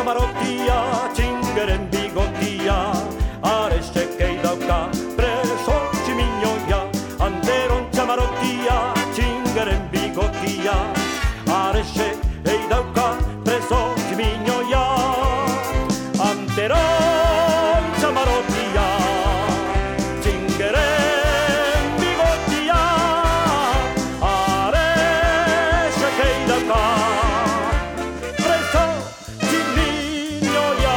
txamarotia, txingeren bigotia, arexekei dauka preso tximinoia. Anderon txamarotia, txingeren bigotia, arexekei dauka preso tximinoia. Anderon txamarotia, txingeren bigotia, arexekei dauka preso tximinoia.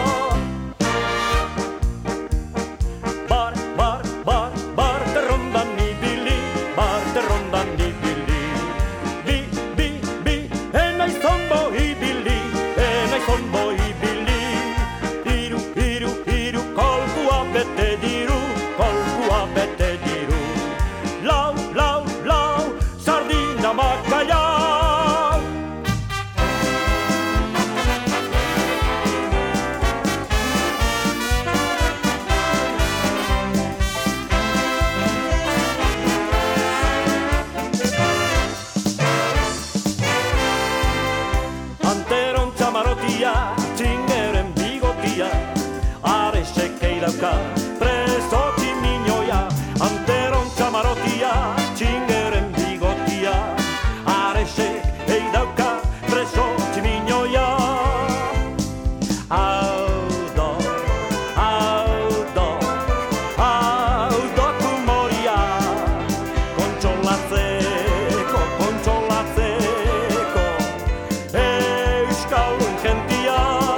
Bar, terrondan ibili, bi, enaiz onbo ibili, iru, kolkua bete diru, lau, sardina makaia. Anteron txamarotia, txingeren bigotia, arexekei dauka preso tximinoia. Anteron txamarotia, txingeren bigotia, arexekei dauka preso tximinoia. Hau doku moria, kontsolatzeko, euskaldun jentia.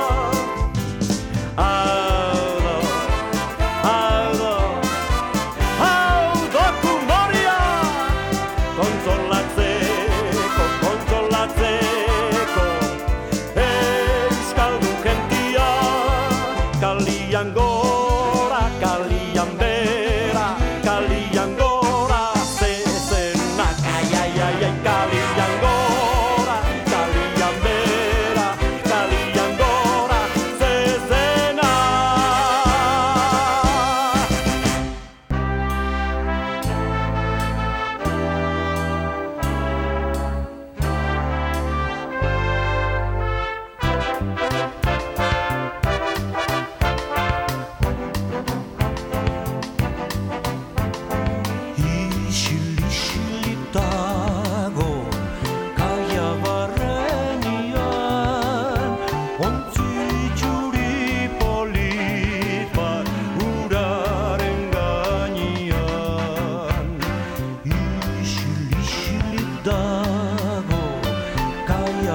Hau doku moria, kontsolatzeko, euskaldun jentia. Kalian gora, kalian bera, kalian gora, zezenak, ai, kalian gora, kalian bera, kalian gora, zezenak. Isil dago kaia barrenian, ontzi txuri polit bat uraren gainean. Isil dago kaia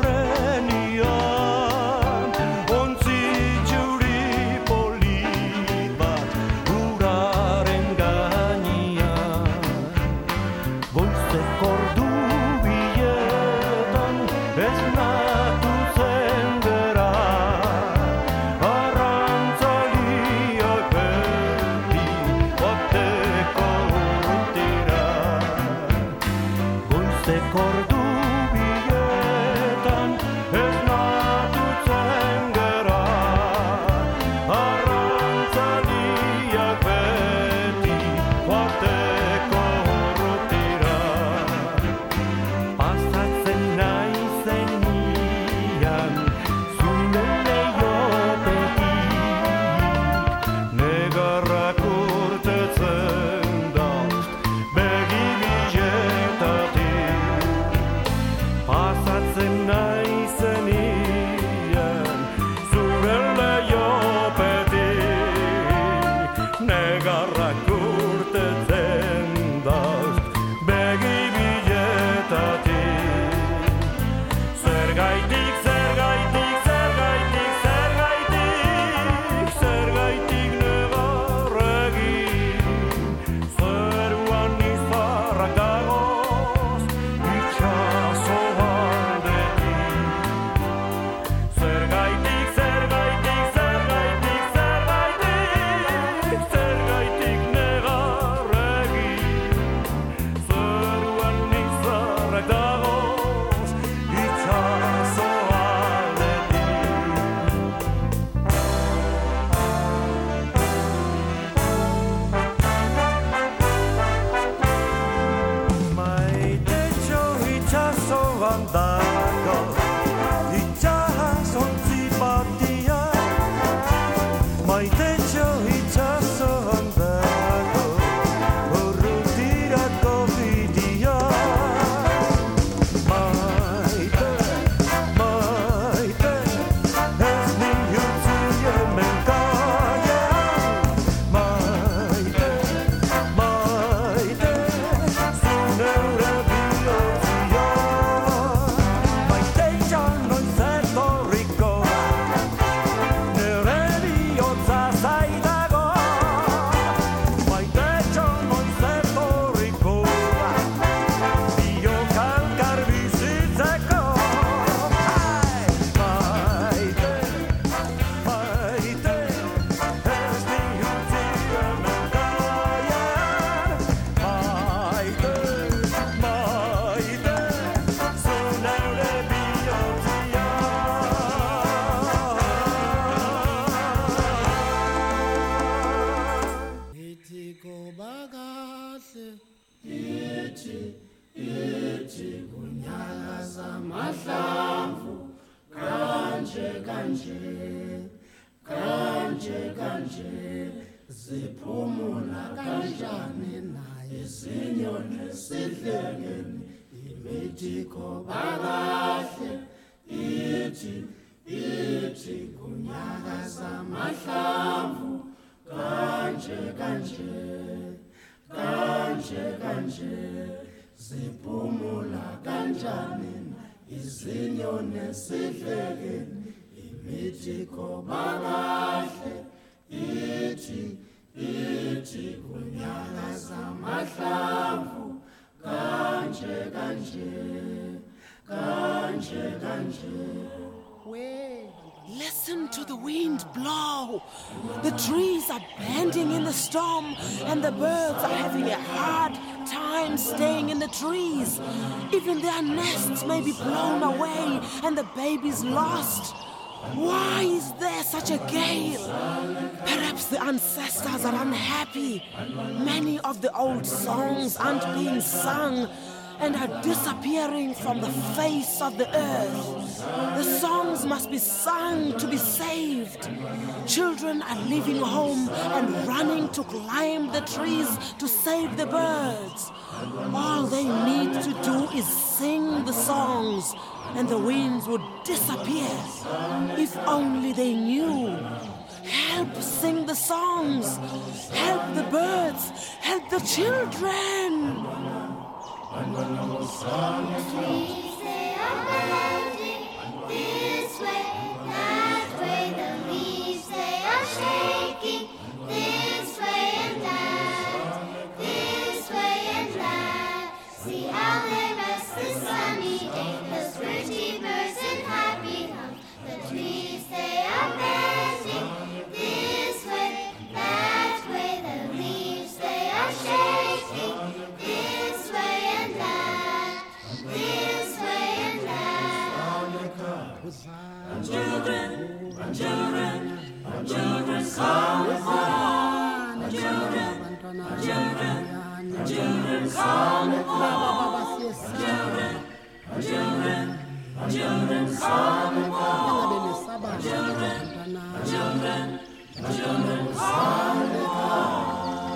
barrenian, ontzi txuri polit bat uraren gainean. Goizeko ordu bietan esnatu zen gera, arrantzaliak beti bateko urrutira. Goizeko ordu bietan esnatu zen gera, arrantzaliak beti bateko urrutira. Pasatzen naizen nian, zure leiopetik, negarrak urtetzen dauz begi biletatik. Listen to the wind blow. The trees are bending in the storm, and the birds are having a hard time staying in the trees. Even their nests may be blown away, and the babies lost. Why is there such a gale? Perhaps the ancestors are unhappy. Many of the old songs aren't being sung and are disappearing from the face of the earth. The songs must be sung to be saved. Children are leaving home and running to climb the trees to save the birds. All they need to do is sing the songs, and the winds would disappear. If only they knew. Help sing the songs. Help the birds. Help the children. Trees, they are bending this way, that way. The leaves, they are shaking this way and that, this way and that. See how they rest this sunny day, those pretty birds in happy hum. The trees, they are bending this way, that way. The leaves, they are shaking this way and that, this way and that. Children, children, children, come home. Children, children, children, come home. Children, children, children, come home. Children, children, children, come home.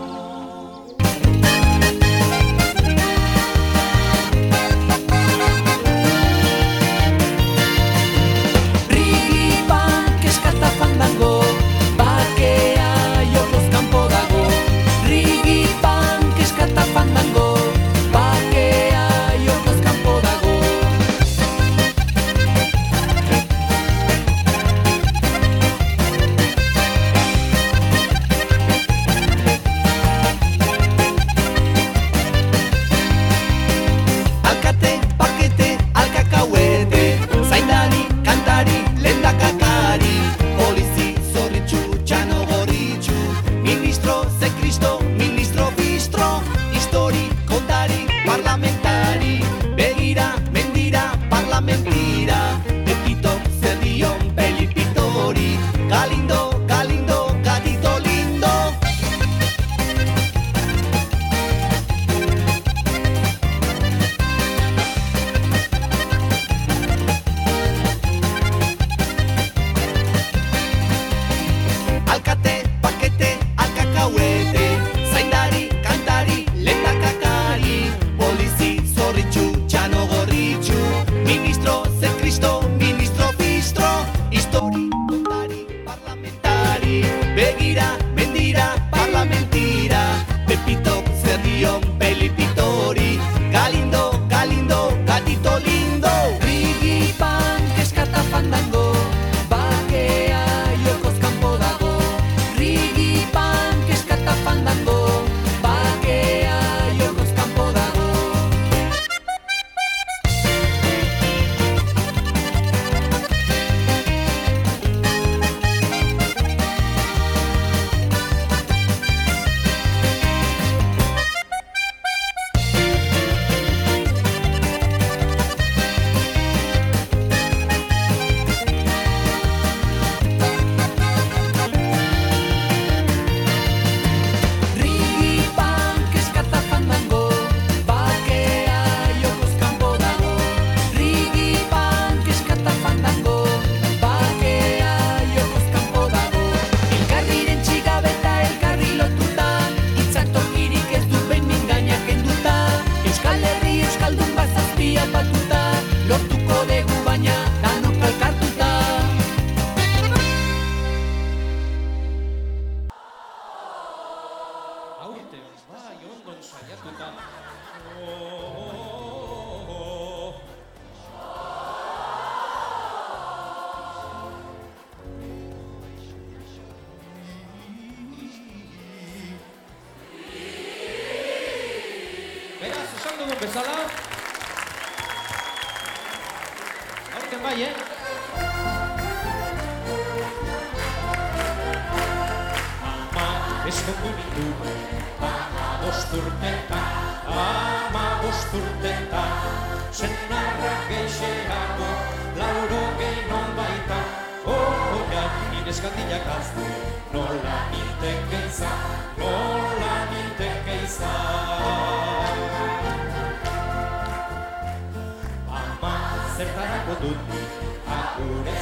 Fandango, bakea jokoz kanpo dago. Rigi pan keskata fandango, bakea jokoz kanpo dago. Alkate, pakete, alkakauete, zaindari, kantari, lendakakari. Ministro, ze Cristo, ministro bistro, histori, kontari, parlamentari, begira, mendira, parlamentira, epito, zerrion, pelipitori, galindo, galindo, gatito lindo. Alkate, pakete, alkakauete, zaindari, kantari, lendakakari, polizi saiatuta. Beraz, esan dugun bezala, aurten bai, Ama eskondu nindu, 15 urtetan, senarrak geixeago, 80 non baita, oiak ineskandilak azte, nola ninteke izan. Ama zertarako dut, agure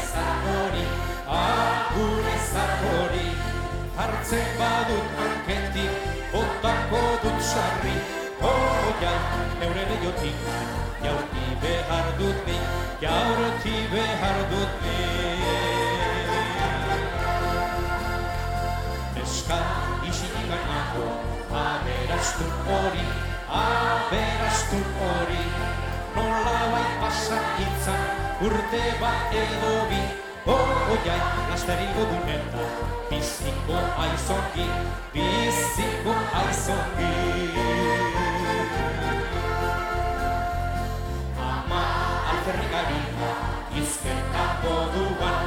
zarhori, hartzen badut hanketik, botako dut sarri, oiai, neure lehiotik, jaurti behar dut ni. Neska isinik gainako, aberastun hori, nolabait pasakitzan, urte bat edo bi, oiai, laster hilgo duneta, biziko aizongi. Ama alferrikari, izketa moduan,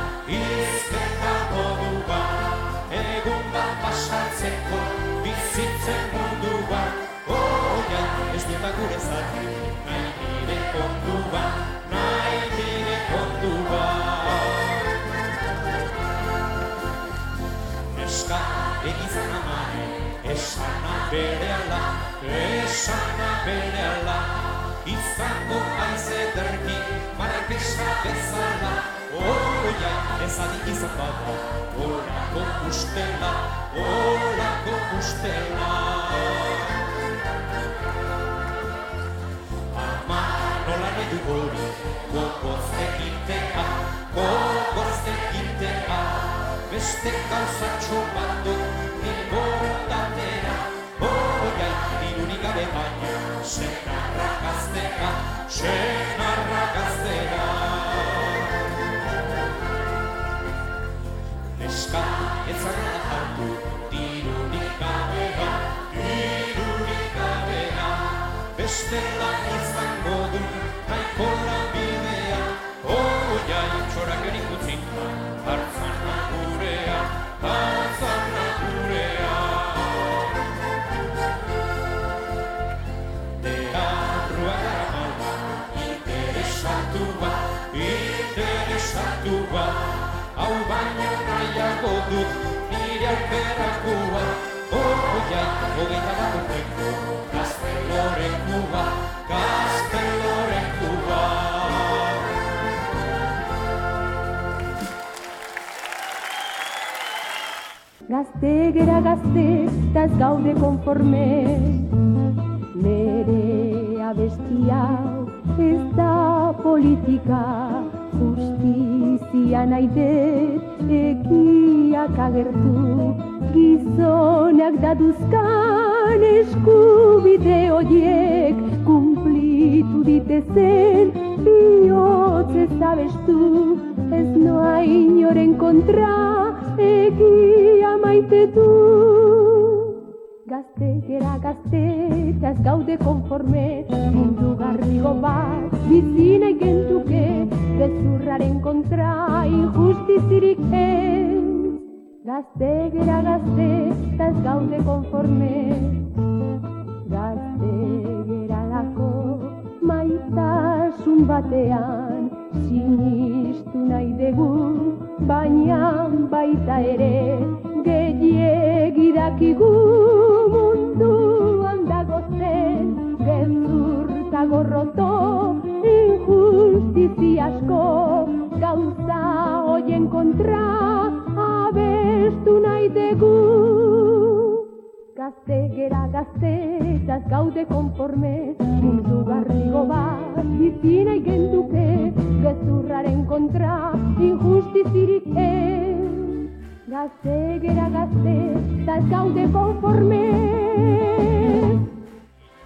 egun bat pasatzeko, bizitzen munduan, oiai, ez dut gure zati, nahi nire konduan. Neska egizan amare, esana berehala, izango aize derki, markesa bezala, oiai, ez adik izan bada, olako ustela. Ama nola nahi du hori, gogoz egitea, beste gauzatxo bat dut inbortatera, oiai, dirurik gabe baina, senarra gaztera. Neska ez zara hartu, dirurik gabea, bestela izango du, nahiko lanbidea, oiai, txorak erik utzinta, hartzana gurea. Teatrua garamala, interesatua, hau baina nahiago dut, nire aukerakoa, oiai, 21 urteko, gaztelorekua. Gazte gera gazte, taz gaude konforme. Nere abestia ez da politika, justizia nahi dut egiak agertu. Gizonak daduzkan eskubide horiek kumplitu ditezen bihotzez abestu. Ez noa inoren kontra egia maite du. Gazte gera gazte, taz gaude konforme, mundu garrigo bat bizi nahi gentuke, gezurraren kontra injustizirik ez. Gazte gera gazte, taz gaude konforme, gazte gera lako maitasun batean, sinistu nahi dugu, baina baita ere, gehiegi dakigu munduan dago zen, gezur eta gorroto, injustizia asko, gauza hoien kontra, abestu nahi dugu. Gazte gera gazte, taz gaude konforme, mundu garrigo bat bizi nahi gentuke, gezurraren kontra injustizirik ez. Gazte gera gazte, taz gaude konforme.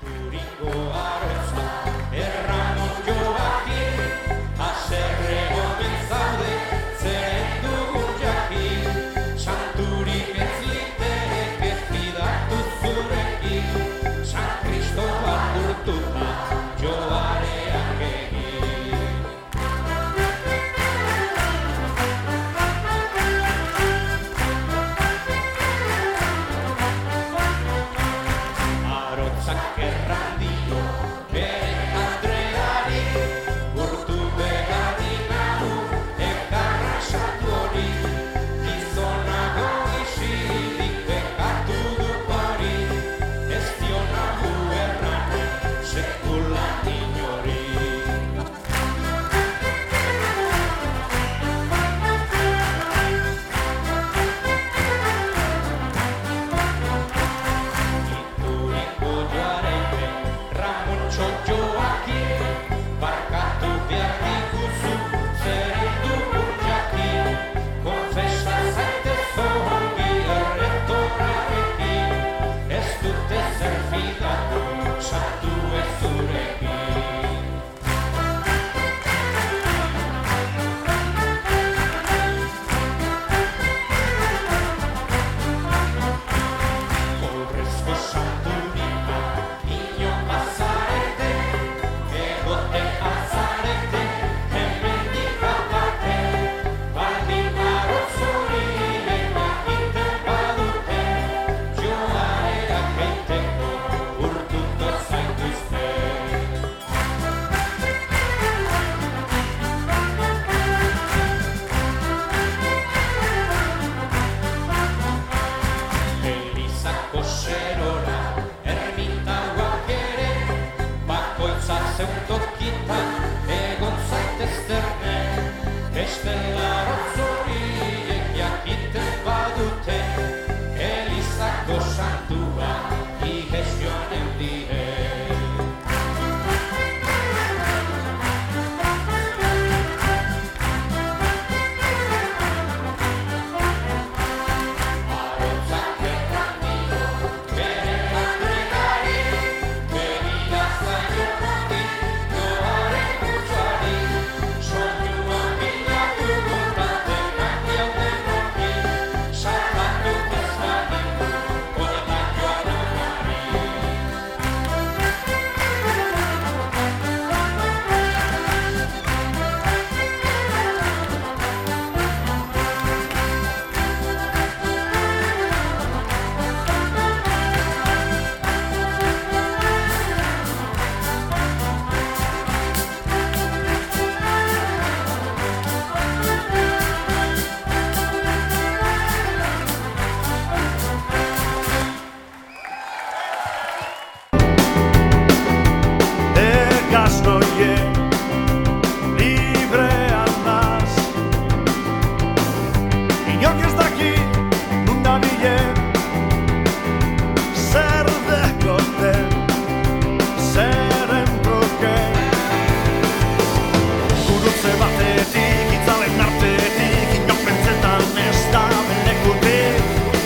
atzetik, itzalen artetik, inok pentsetan ez da belekutik.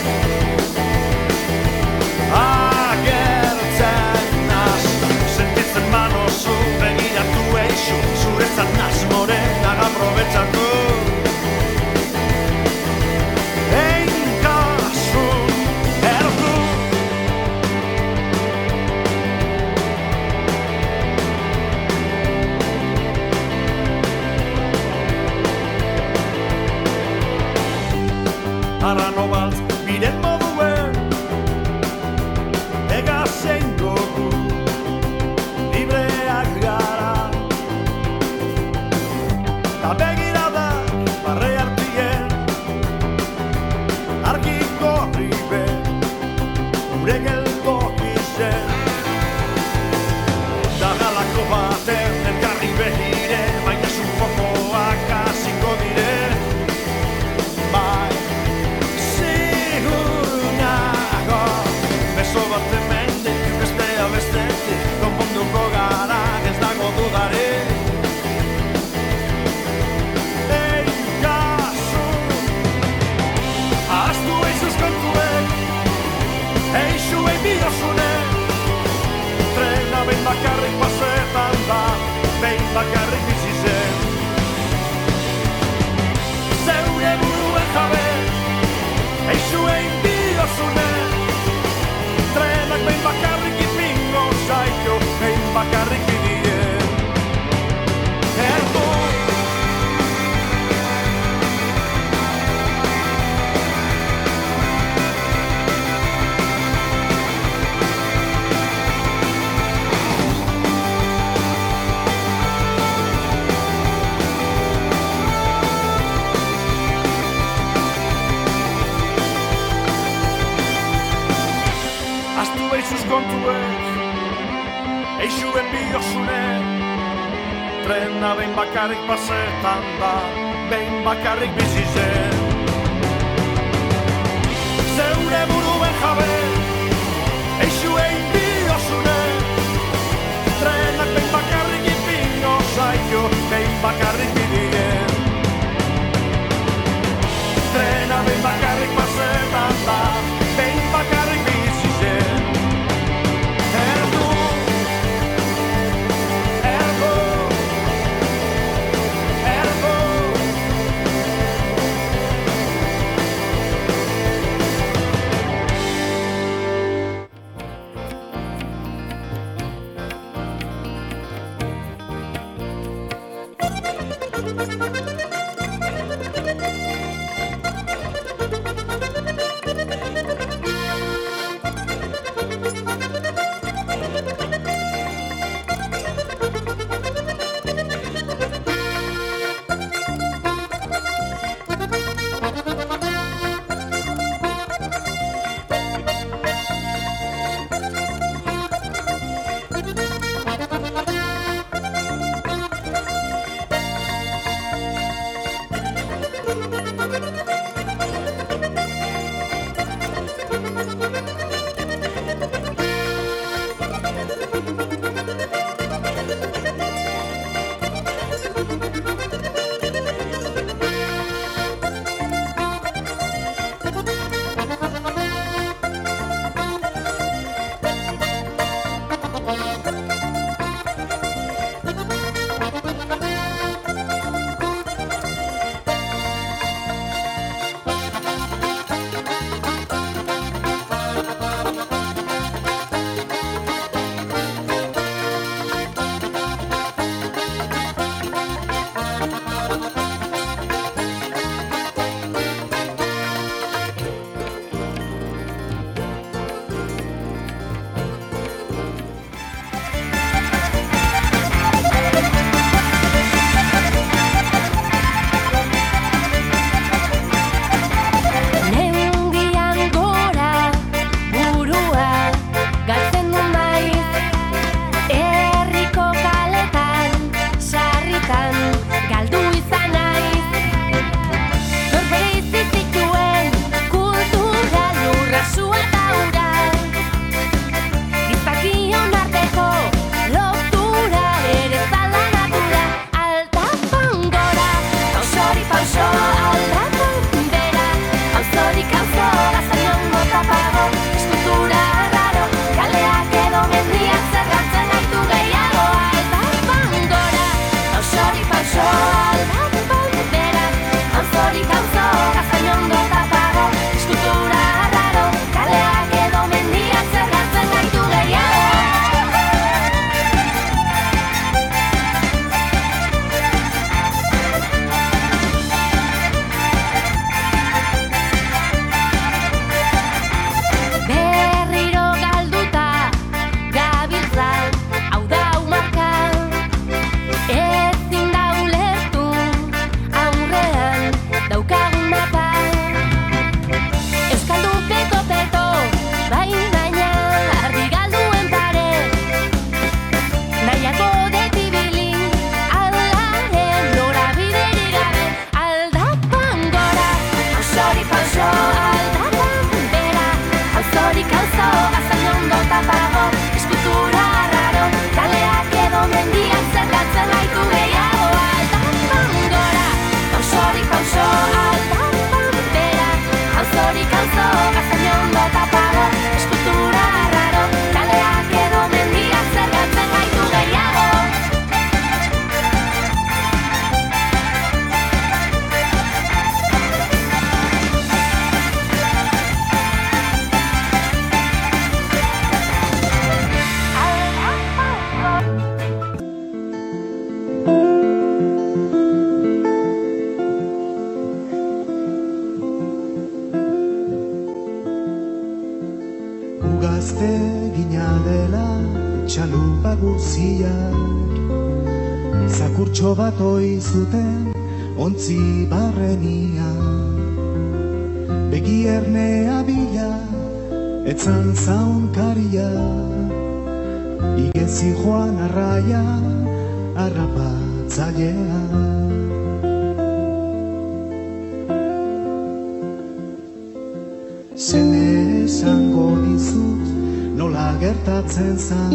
Agertzen naz, sentitzen manozu, begiratu eixu, zuretzat naz morenak aprobetsatu. Einkasun erdu. Arrano baltz, biren moduen, egazein gogu, libreak gara. Ta begirada, barre hartien, argiko ribe, gure geltoki zen. Da galako baten, elkarri behire, baina sufokoak hasiko dire. Bai, zigur beso bat hemendik, bestea bestetik, konponduko gara, ez dago dudarik. Eikazu, ahaztu eizuz kontuek, eixuei biosune, trena behin bakarrik pasetan da, behin bakarrik bizi zen. Zeure buruen jabe, eixuei biosune, trenak behin bakarrik ipingo zaito, behin bakarrik bidien. Erdu. Astu eizuz kontuek, eixuen biosune, trena behin bakarrik pasetan da, behin bakarrik bizi zen. Zeure buruen jabe, eixuen biosune, trenak behin bakarrik ipingo zaio, behin bakarrik bidien. Trena behin bakarrik pasetan da, behin bakarrik bizi zen. Erdu, erdu, erdu. guziak zakurtxo bat zuten ontzi barrenian begi ernea bila etzan zaunkaria igezi joan arraia harrapatzailea zene esango dizut nola gertatzen zan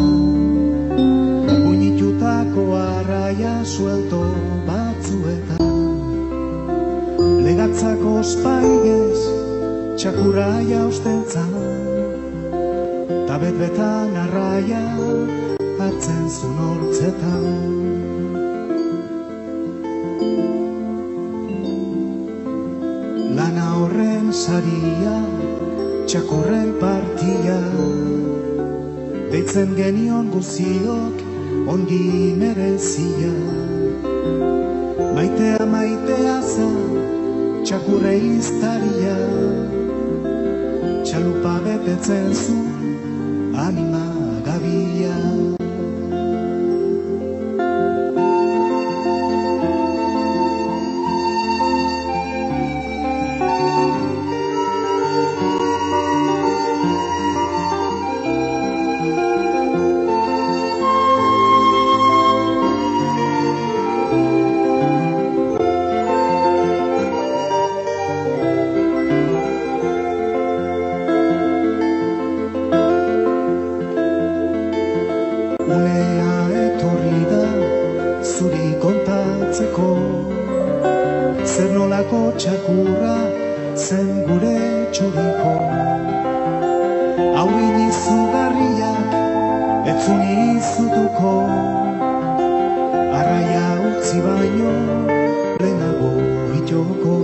Uinitutako arraia suelto batzuetan Legatzako ospaigez txakurraia ostentzan Ta betbetan arraia hartzen zun hortzetan Lana horren saria txakurren partia Deitzen genion guziok ongi merezia Maitea maitea za txakurre iztaria Txalupa betetzen zu anima gabia Zer nolako txakurra zen gure txuriko Hauin izugarriak etzun izutuko Arraia utzi baino lehenago itoko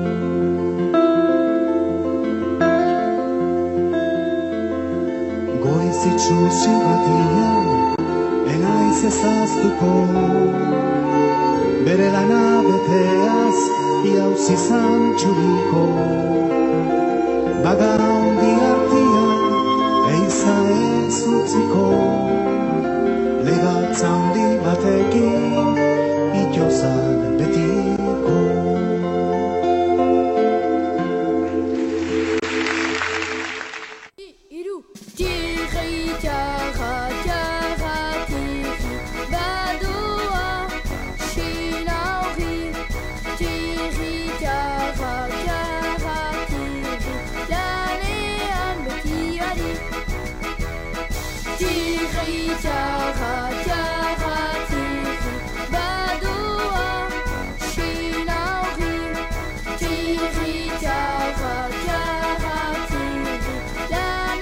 Goiz itxusi batian enaiz ezaztuko Bere lana beteaz iauz izan txuriko Baga ondi artian eiza ez utziko Legatza ondi batekin itozan betiko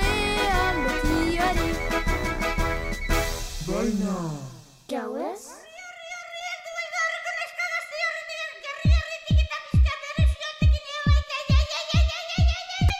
Gauez?